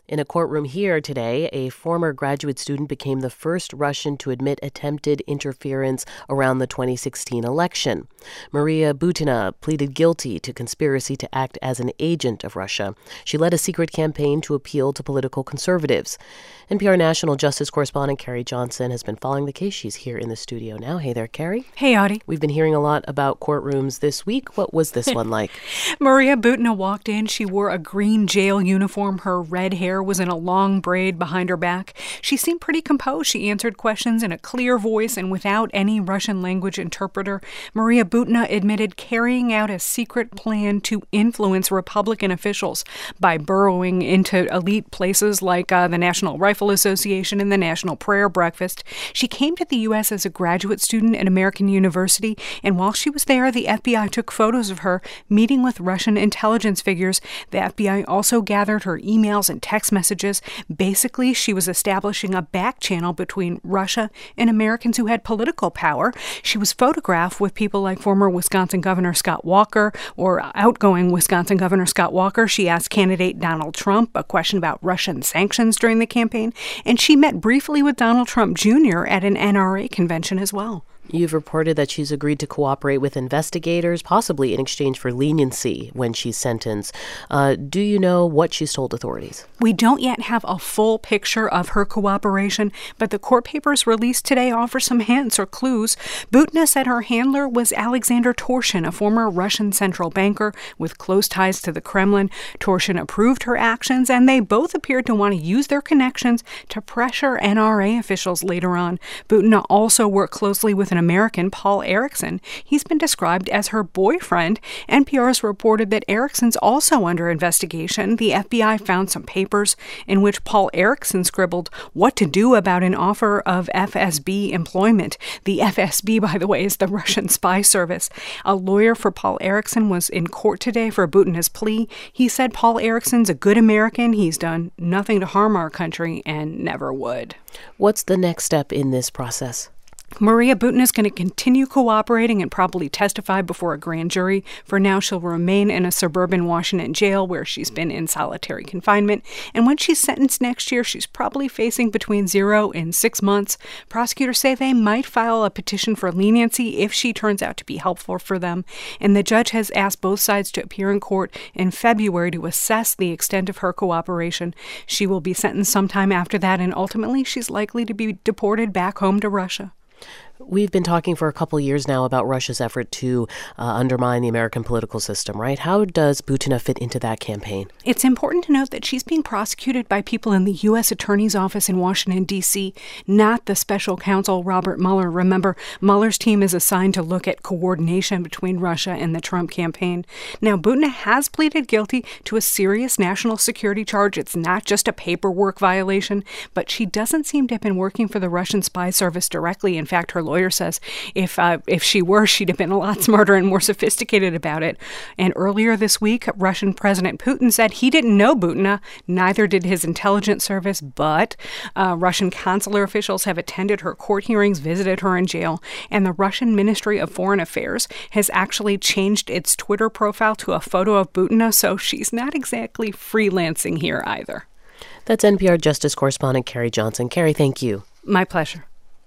In a courtroom here today, a former graduate student became the first Russian to admit attempted interference around the 2016 election. Maria Butina pleaded guilty to conspiracy to act as an agent of Russia. She led a secret campaign to appeal to political conservatives. NPR national justice correspondent Carrie Johnson has been following the case. She's here in the studio now. Hey there, Carrie. Hey, Audie. We've been hearing a lot about courtrooms this week. What was this one like? Maria Butina walked in. She wore a green jail uniform. Her red hair was in a long braid behind her back. She seemed pretty composed. She answered questions in a clear voice and without any Russian language interpreter. Maria Butina admitted carrying out a secret plan to influence Republican officials by burrowing into elite places like the National Rifle Association and the National Prayer Breakfast. She came to the U.S. as a graduate student at American University, and while she was there, the FBI took photos of her meeting with Russian intelligence figures. The FBI also gathered her emails and text messages. Basically, she was establishing a back channel between Russia and Americans who had political power. She was photographed with people like former Wisconsin Governor Scott Walker or outgoing Wisconsin Governor Scott Walker. She asked candidate Donald Trump a question about Russian sanctions during the campaign, and she met briefly with Donald Trump Jr. at an NRA convention as well. You've reported that she's agreed to cooperate with investigators, possibly in exchange for leniency when she's sentenced. Do you know what she's told authorities? We don't yet have a full picture of her cooperation, but the court papers released today offer some hints or clues. Butina said her handler was Alexander Torshin, a former Russian central banker with close ties to the Kremlin. Torshin approved her actions, and they both appeared to want to use their connections to pressure NRA officials later on. Butina also worked closely with an American, Paul Erickson. He's been described as her boyfriend. NPR's reported that Erickson's also under investigation. The FBI found some papers in which Paul Erickson scribbled what to do about an offer of FSB employment. The FSB, by the way, is the Russian spy service. A lawyer for Paul Erickson was in court today for Butina's plea. He said Paul Erickson's a good American. He's done nothing to harm our country and never would. What's the next step in this process? Maria Butina is going to continue cooperating and probably testify before a grand jury. For now, she'll remain in a suburban Washington jail where she's been in solitary confinement. And when she's sentenced next year, she's probably facing between 0 and 6 months. Prosecutors say they might file a petition for leniency if she turns out to be helpful for them. And the judge has asked both sides to appear in court in February to assess the extent of her cooperation. She will be sentenced sometime after that, and ultimately she's likely to be deported back home to Russia. We've been talking for a couple years now about Russia's effort to undermine the American political system, right? How does Butina fit into that campaign? It's important to note that she's being prosecuted by people in the U.S. Attorney's Office in Washington, D.C., not the special counsel Robert Mueller. Remember, Mueller's team is assigned to look at coordination between Russia and the Trump campaign. Now, Butina has pleaded guilty to a serious national security charge. It's not just a paperwork violation, but she doesn't seem to have been working for the Russian spy service directly. In fact, her lawyer says if she were, she'd have been a lot smarter and more sophisticated about it. And earlier this week, Russian President Putin said he didn't know Butina, neither did his intelligence service, but Russian consular officials have attended her court hearings, visited her in jail, and the Russian Ministry of Foreign Affairs has actually changed its Twitter profile to a photo of Butina, so she's not exactly freelancing here either. That's NPR Justice correspondent Carrie Johnson. Carrie, thank you. My pleasure.